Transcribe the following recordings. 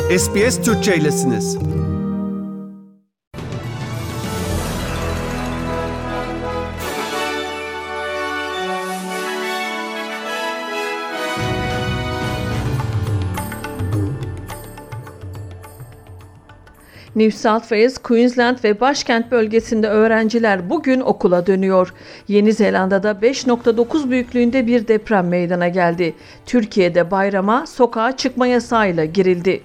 SBS Türkçe'ylesiniz. New South Wales, Queensland ve başkent bölgesinde öğrenciler bugün okula dönüyor. Yeni Zelanda'da 5.9 büyüklüğünde bir deprem meydana geldi. Türkiye'de bayrama sokağa çıkma yasağıyla girildi.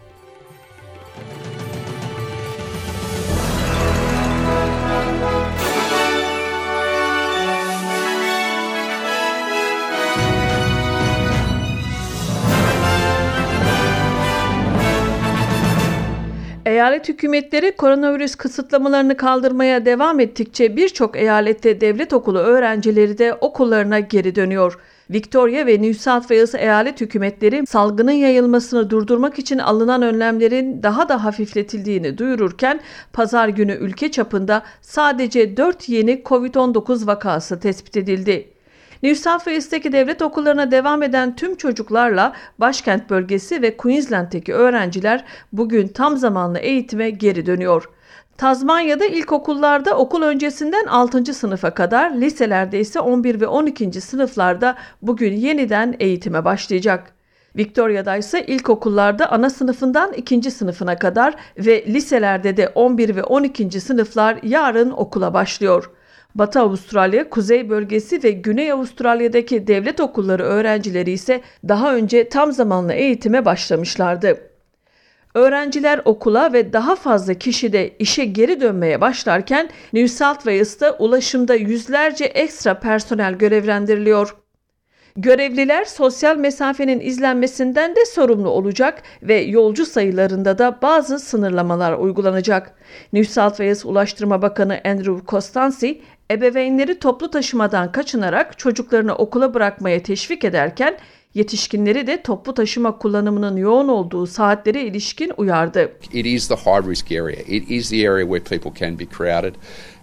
Eyalet hükümetleri koronavirüs kısıtlamalarını kaldırmaya devam ettikçe birçok eyalette devlet okulu öğrencileri de okullarına geri dönüyor. Victoria ve New South Wales eyalet hükümetleri salgının yayılmasını durdurmak için alınan önlemlerin daha da hafifletildiğini duyururken pazar günü ülke çapında sadece 4 yeni COVID-19 vakası tespit edildi. New South Wales'teki devlet okullarına devam eden tüm çocuklarla başkent bölgesi ve Queensland'teki öğrenciler bugün tam zamanlı eğitime geri dönüyor. Tasmanya'da ilkokullarda okul öncesinden 6. sınıfa kadar, liselerde ise 11 ve 12. sınıflarda bugün yeniden eğitime başlayacak. Victoria'da ise ilkokullarda ana sınıfından 2. sınıfına kadar ve liselerde de 11 ve 12. sınıflar yarın okula başlıyor. Batı Avustralya, Kuzey Bölgesi ve Güney Avustralya'daki devlet okulları öğrencileri ise daha önce tam zamanlı eğitime başlamışlardı. Öğrenciler okula ve daha fazla kişi de işe geri dönmeye başlarken New South Wales'ta ulaşımda yüzlerce ekstra personel görevlendiriliyor. Görevliler sosyal mesafenin izlenmesinden de sorumlu olacak ve yolcu sayılarında da bazı sınırlamalar uygulanacak. New South Wales Ulaştırma Bakanı Andrew Constancy, ebeveynleri toplu taşımadan kaçınarak çocuklarını okula bırakmaya teşvik ederken, yetişkinleri de toplu taşıma kullanımının yoğun olduğu saatlere ilişkin uyardı. It is the high risk area. It is the area where people can be crowded.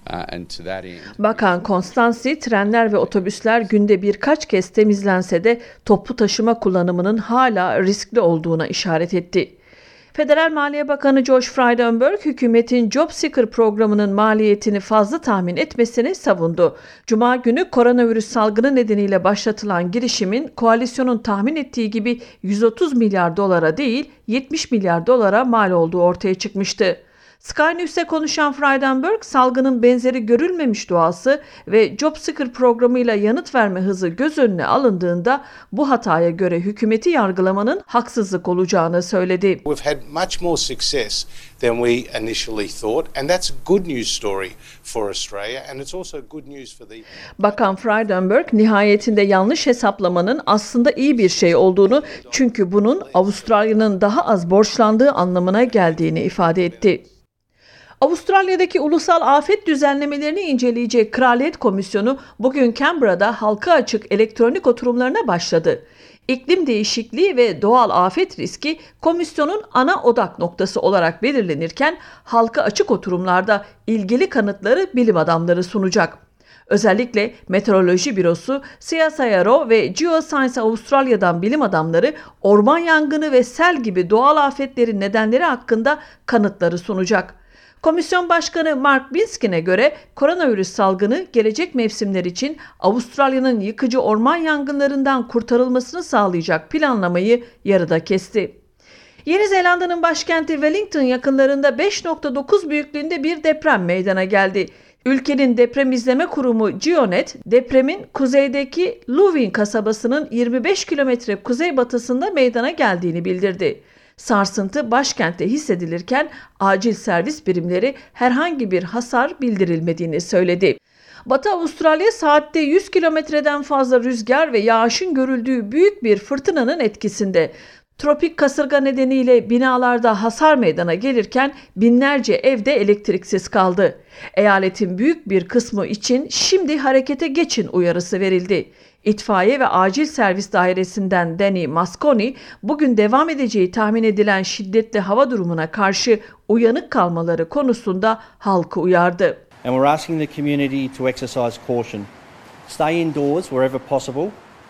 Bakan Constancy, trenler ve otobüsler günde birkaç kez temizlense de toplu taşıma kullanımının hala riskli olduğuna işaret etti. Federal Maliye Bakanı Josh Frydenberg, hükümetin Job Seeker programının maliyetini fazla tahmin etmesini savundu. Cuma günü koronavirüs salgını nedeniyle başlatılan girişimin koalisyonun tahmin ettiği gibi 130 milyar dolara değil 70 milyar dolara mal olduğu ortaya çıkmıştı. Sky News'e konuşan Frydenberg, salgının benzeri görülmemiş doğası ve Job Seeker programıyla yanıt verme hızı göz önüne alındığında bu hataya göre hükümeti yargılamanın haksızlık olacağını söyledi. We've had much more success than we initially thought, and that's a good news story for Australia, and it's also good news for the... Bakan Frydenberg, nihayetinde yanlış hesaplamanın aslında iyi bir şey olduğunu, çünkü bunun Avustralya'nın daha az borçlandığı anlamına geldiğini ifade etti. Avustralya'daki ulusal afet düzenlemelerini inceleyecek Kraliyet Komisyonu bugün Canberra'da halka açık elektronik oturumlarına başladı. İklim değişikliği ve doğal afet riski komisyonun ana odak noktası olarak belirlenirken halka açık oturumlarda ilgili kanıtları bilim adamları sunacak. Özellikle Meteoroloji Bürosu, CSIRO ve Geoscience Avustralya'dan bilim adamları orman yangını ve sel gibi doğal afetlerin nedenleri hakkında kanıtları sunacak. Komisyon Başkanı Mark Binskin'e göre koronavirüs salgını gelecek mevsimler için Avustralya'nın yıkıcı orman yangınlarından kurtarılmasını sağlayacak planlamayı yarıda kesti. Yeni Zelanda'nın başkenti Wellington yakınlarında 5.9 büyüklüğünde bir deprem meydana geldi. Ülkenin deprem izleme kurumu Geonet, depremin kuzeydeki Luvin kasabasının 25 kilometre kuzeybatısında meydana geldiğini bildirdi. Sarsıntı başkentte hissedilirken acil servis birimleri herhangi bir hasar bildirilmediğini söyledi. Batı Avustralya saatte 100 kilometreden fazla rüzgar ve yağışın görüldüğü büyük bir fırtınanın etkisinde. Tropik kasırga nedeniyle binalarda hasar meydana gelirken binlerce evde elektriksiz kaldı. Eyaletin büyük bir kısmı için şimdi harekete geçin uyarısı verildi. İtfaiye ve Acil Servis Dairesi'nden Danny Mosconi, bugün devam edeceği tahmin edilen şiddetli hava durumuna karşı uyanık kalmaları konusunda halkı uyardı. And we're asking the community to exercise caution. Stay indoors wherever possible.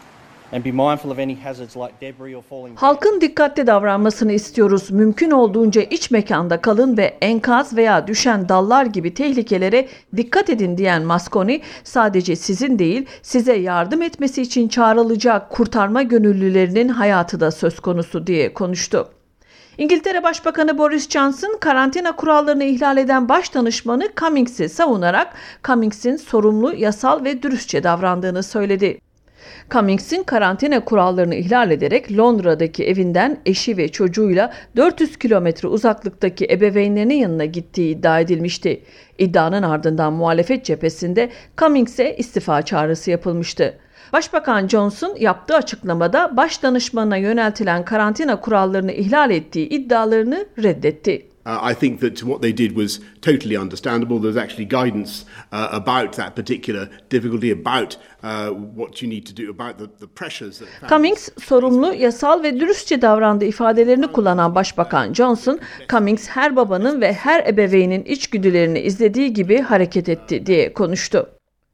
and be mindful of any hazards like debris or falling. Halkın dikkatli davranmasını istiyoruz. Mümkün olduğunca iç mekanda kalın ve enkaz veya düşen dallar gibi tehlikelere dikkat edin diyen Mosconi, sadece sizin değil, size yardım etmesi için çağrılacak kurtarma gönüllülerinin hayatı da söz konusu diye konuştu. İngiltere Başbakanı Boris Johnson, karantina kurallarını ihlal eden başdanışmanı Cummings'i savunarak Cummings'in sorumlu, yasal ve dürüstçe davrandığını söyledi. Cummings'in karantina kurallarını ihlal ederek Londra'daki evinden eşi ve çocuğuyla 400 kilometre uzaklıktaki ebeveynlerinin yanına gittiği iddia edilmişti. İddianın ardından muhalefet cephesinde Cummings'e istifa çağrısı yapılmıştı. Başbakan Johnson yaptığı açıklamada başdanışmanına yöneltilen karantina kurallarını ihlal ettiği iddialarını reddetti. I think that what they did was totally understandable. There's actually guidance about that particular difficulty, about what you need to do, about the pressures that Cummings, sorumlu, yasal ve dürüstçe davrandığı ifadelerini kullanan Başbakan Johnson, Cummings her babanın ve her ebeveynin içgüdülerini izlediği gibi hareket etti diye konuştu.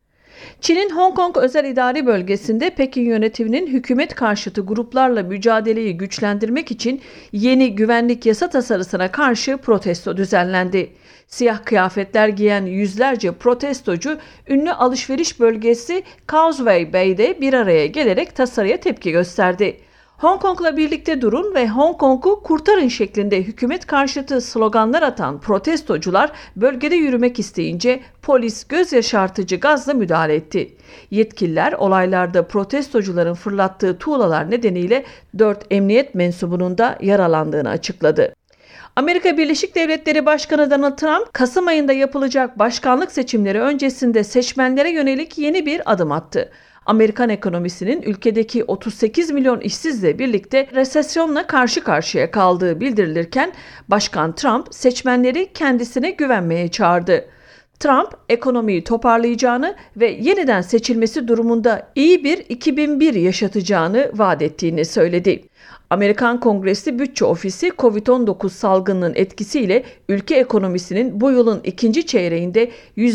Çin'in Hong Kong Özel İdari Bölgesi'nde Pekin yönetiminin hükümet karşıtı gruplarla mücadeleyi güçlendirmek için yeni güvenlik yasa tasarısına karşı protesto düzenlendi. Siyah kıyafetler giyen yüzlerce protestocu ünlü alışveriş bölgesi Causeway Bay'de bir araya gelerek tasarıya tepki gösterdi. Hong Kong'la birlikte durun ve Hong Kong'u kurtarın şeklinde hükümet karşıtı sloganlar atan protestocular bölgede yürümek isteyince polis göz yaşartıcı gazla müdahale etti. Yetkililer olaylarda protestocuların fırlattığı tuğlalar nedeniyle 4 emniyet mensubunun da yaralandığını açıkladı. Amerika Birleşik Devletleri Başkanı Donald Trump, Kasım ayında yapılacak başkanlık seçimleri öncesinde seçmenlere yönelik yeni bir adım attı. Amerikan ekonomisinin ülkedeki 38 milyon işsizle birlikte resesyonla karşı karşıya kaldığı bildirilirken Başkan Trump seçmenleri kendisine güvenmeye çağırdı. Trump ekonomiyi toparlayacağını ve yeniden seçilmesi durumunda iyi bir 2001 yaşatacağını vaat ettiğini söyledi. Amerikan Kongresi Bütçe Ofisi, Covid-19 salgınının etkisiyle ülke ekonomisinin bu yılın ikinci çeyreğinde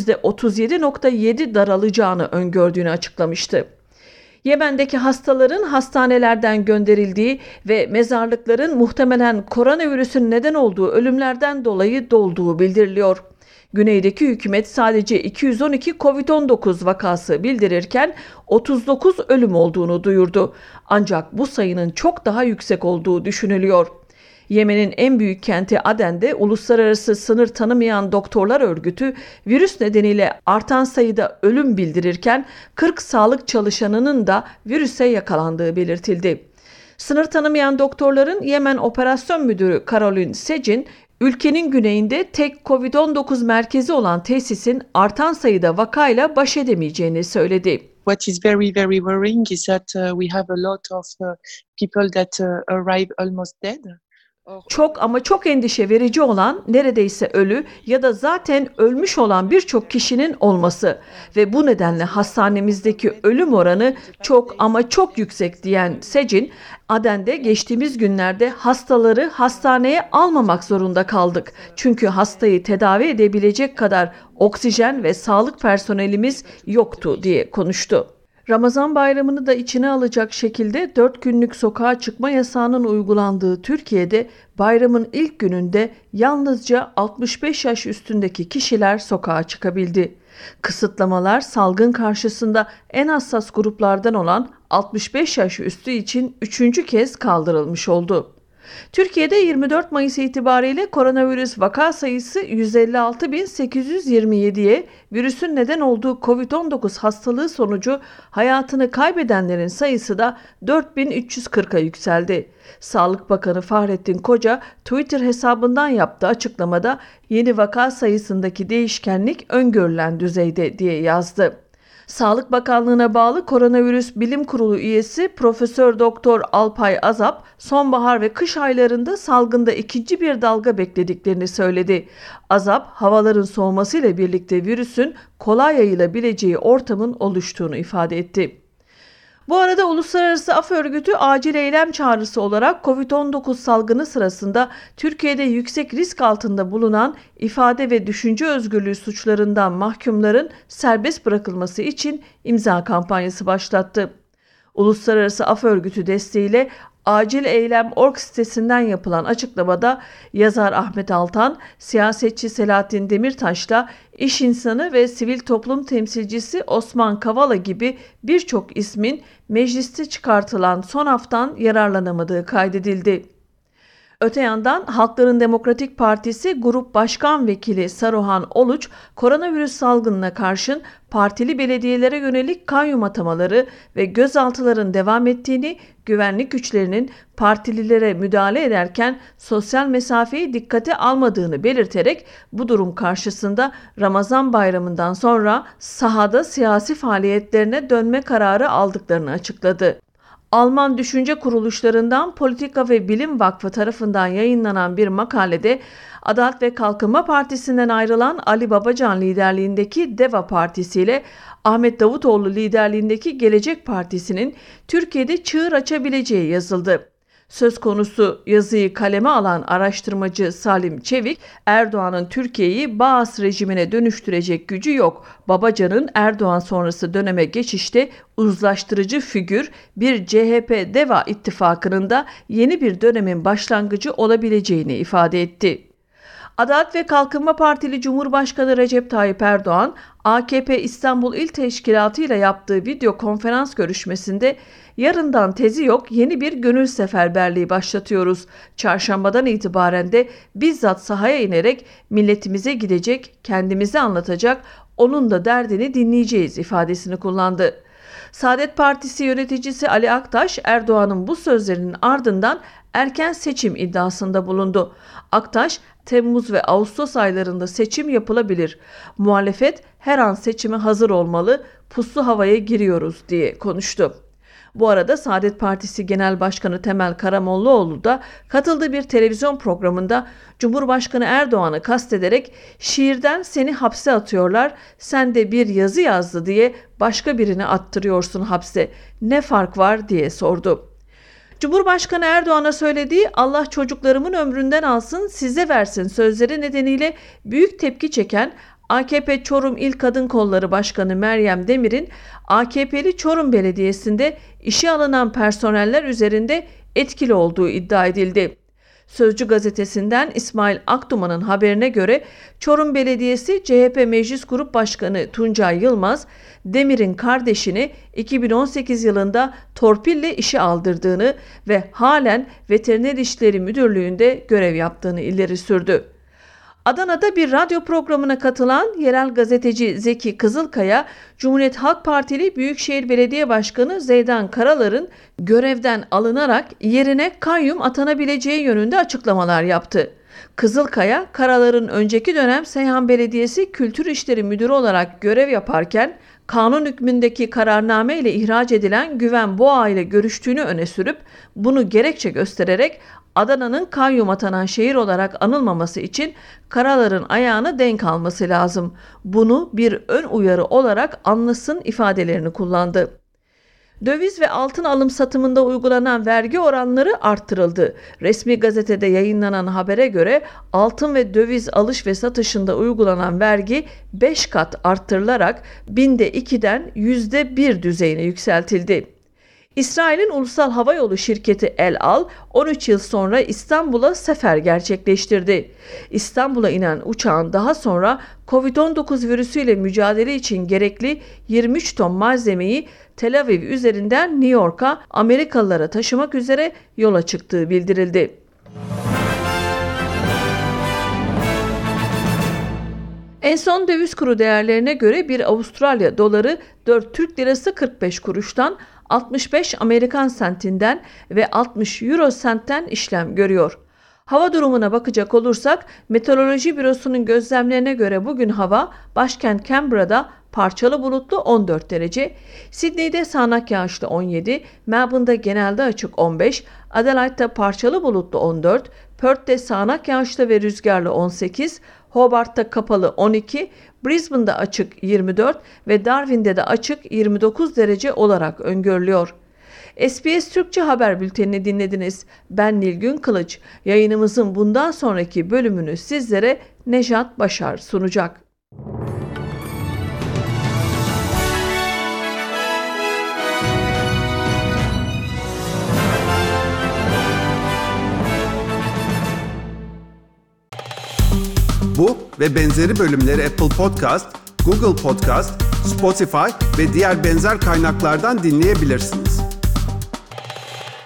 %37.7 daralacağını öngördüğünü açıklamıştı. Yemen'deki hastaların hastanelerden gönderildiği ve mezarlıkların muhtemelen koronavirüsün neden olduğu ölümlerden dolayı dolduğu bildiriliyor. Güneydeki hükümet sadece 212 Covid-19 vakası bildirirken 39 ölüm olduğunu duyurdu. Ancak bu sayının çok daha yüksek olduğu düşünülüyor. Yemen'in en büyük kenti Aden'de uluslararası sınır tanımayan doktorlar örgütü virüs nedeniyle artan sayıda ölüm bildirirken 40 sağlık çalışanının da virüse yakalandığı belirtildi. Sınır tanımayan doktorların Yemen Operasyon Müdürü Caroline Secin, ülkenin güneyinde tek Covid-19 merkezi olan tesisin artan sayıda vakayla baş edemeyeceğini söyledi. What is very, very worrying is that we have a lot of people that arrive almost dead. Çok ama çok endişe verici olan neredeyse ölü ya da zaten ölmüş olan birçok kişinin olması ve bu nedenle hastanemizdeki ölüm oranı çok ama çok yüksek diyen Secin, Aden'de geçtiğimiz günlerde hastaları hastaneye almamak zorunda kaldık. Çünkü hastayı tedavi edebilecek kadar oksijen ve sağlık personelimiz yoktu diye konuştu. Ramazan bayramını da içine alacak şekilde 4 günlük sokağa çıkma yasağının uygulandığı Türkiye'de bayramın ilk gününde yalnızca 65 yaş üstündeki kişiler sokağa çıkabildi. Kısıtlamalar salgın karşısında en hassas gruplardan olan 65 yaş üstü için 3. kez kaldırılmış oldu. Türkiye'de 24 Mayıs itibariyle koronavirüs vaka sayısı 156.827'ye, virüsün neden olduğu Covid-19 hastalığı sonucu hayatını kaybedenlerin sayısı da 4.340'a yükseldi. Sağlık Bakanı Fahrettin Koca, Twitter hesabından yaptığı açıklamada yeni vaka sayısındaki değişkenlik öngörülen düzeyde diye yazdı. Sağlık Bakanlığı'na bağlı Koronavirüs Bilim Kurulu üyesi Profesör Doktor Alpay Azap, sonbahar ve kış aylarında salgında ikinci bir dalga beklediklerini söyledi. Azap, havaların soğumasıyla birlikte virüsün kolay yayılabileceği ortamın oluştuğunu ifade etti. Bu arada Uluslararası Af Örgütü acil eylem çağrısı olarak Covid-19 salgını sırasında Türkiye'de yüksek risk altında bulunan ifade ve düşünce özgürlüğü suçlarından mahkumların serbest bırakılması için imza kampanyası başlattı. Uluslararası Af Örgütü desteğiyle Acil Eylem.org sitesinden yapılan açıklamada yazar Ahmet Altan, siyasetçi Selahattin Demirtaş'la iş insanı ve sivil toplum temsilcisi Osman Kavala gibi birçok ismin mecliste çıkartılan son aftan yararlanamadığı kaydedildi. Öte yandan Halkların Demokratik Partisi Grup Başkan Vekili Saruhan Oluç, koronavirüs salgınına karşın partili belediyelere yönelik kayyum atamaları ve gözaltıların devam ettiğini, güvenlik güçlerinin partililere müdahale ederken sosyal mesafeyi dikkate almadığını belirterek bu durum karşısında Ramazan bayramından sonra sahada siyasi faaliyetlerine dönme kararı aldıklarını açıkladı. Alman düşünce kuruluşlarından Politika ve Bilim Vakfı tarafından yayınlanan bir makalede Adalet ve Kalkınma Partisi'nden ayrılan Ali Babacan liderliğindeki DEVA Partisi ile Ahmet Davutoğlu liderliğindeki Gelecek Partisi'nin Türkiye'de çığır açabileceği yazıldı. Söz konusu yazıyı kaleme alan araştırmacı Salim Çevik, Erdoğan'ın Türkiye'yi Baas rejimine dönüştürecek gücü yok. Babacan'ın Erdoğan sonrası döneme geçişte uzlaştırıcı figür bir CHP-DEVA ittifakının da yeni bir dönemin başlangıcı olabileceğini ifade etti. Adalet ve Kalkınma Partili Cumhurbaşkanı Recep Tayyip Erdoğan, AKP İstanbul İl Teşkilatı ile yaptığı video konferans görüşmesinde yarından tezi yok, yeni bir gönül seferberliği başlatıyoruz. Çarşambadan itibaren de bizzat sahaya inerek milletimize gidecek, kendimize anlatacak, onun da derdini dinleyeceğiz ifadesini kullandı. Saadet Partisi yöneticisi Ali Aktaş, Erdoğan'ın bu sözlerinin ardından erken seçim iddiasında bulundu. Aktaş, Temmuz ve Ağustos aylarında seçim yapılabilir. Muhalefet her an seçime hazır olmalı, puslu havaya giriyoruz diye konuştu. Bu arada Saadet Partisi Genel Başkanı Temel Karamollaoğlu da katıldığı bir televizyon programında Cumhurbaşkanı Erdoğan'ı kastederek şiirden seni hapse atıyorlar, sen de bir yazı yazdı diye başka birini attırıyorsun hapse. Ne fark var diye sordu. Cumhurbaşkanı Erdoğan'a söylediği Allah çocuklarımın ömründen alsın size versin sözleri nedeniyle büyük tepki çeken AKP Çorum İl Kadın Kolları Başkanı Meryem Demir'in AKP'li Çorum Belediyesi'nde işe alınan personeller üzerinde etkili olduğu iddia edildi. Sözcü gazetesinden İsmail Akduman'ın haberine göre Çorum Belediyesi CHP Meclis Grup Başkanı Tuncay Yılmaz, Demir'in kardeşini 2018 yılında torpille işe aldırdığını ve halen Veteriner İşleri Müdürlüğü'nde görev yaptığını ileri sürdü. Adana'da bir radyo programına katılan yerel gazeteci Zeki Kızılkaya, Cumhuriyet Halk Partili Büyükşehir Belediye Başkanı Zeydan Karalar'ın görevden alınarak yerine kayyum atanabileceği yönünde açıklamalar yaptı. Kızılkaya, Karalar'ın önceki dönem Seyhan Belediyesi Kültür İşleri Müdürü olarak görev yaparken kanun hükmündeki kararname ile ihraç edilen Güven Boğa ile görüştüğünü öne sürüp bunu gerekçe göstererek Adana'nın kayyum atanan şehir olarak anılmaması için Karalar'ın ayağını denk alması lazım. Bunu bir ön uyarı olarak anlasın ifadelerini kullandı. Döviz ve altın alım satımında uygulanan vergi oranları arttırıldı. Resmi gazetede yayınlanan habere göre altın ve döviz alış ve satışında uygulanan vergi 5 kat arttırılarak binde 2'den %1 düzeyine yükseltildi. İsrail'in Ulusal Havayolu şirketi El Al 13 yıl sonra İstanbul'a sefer gerçekleştirdi. İstanbul'a inen uçağın daha sonra Covid-19 virüsüyle mücadele için gerekli 23 ton malzemeyi Tel Aviv üzerinden New York'a Amerikalılara taşımak üzere yola çıktığı bildirildi. En son döviz kuru değerlerine göre bir Avustralya doları 4 Türk lirası 45 kuruştan 65 Amerikan sentinden ve 60 Euro sentten işlem görüyor. Hava durumuna bakacak olursak Meteoroloji Bürosu'nun gözlemlerine göre bugün hava başkent Canberra'da parçalı bulutlu 14 derece, Sydney'de sağanak yağışlı 17, Melbourne'da genelde açık 15, Adelaide'de parçalı bulutlu 14, Perth'te sağanak yağışlı ve rüzgarlı 18, Hobart'ta kapalı 12, Brisbane'da açık 24 ve Darwin'de de açık 29 derece olarak öngörülüyor. SBS Türkçe Haber Bülteni'ni dinlediniz. Ben Nilgün Kılıç. Yayınımızın bundan sonraki bölümünü sizlere Nejat Başar sunacak. Bu ve benzeri bölümleri Apple Podcast, Google Podcast, Spotify ve diğer benzer kaynaklardan dinleyebilirsiniz.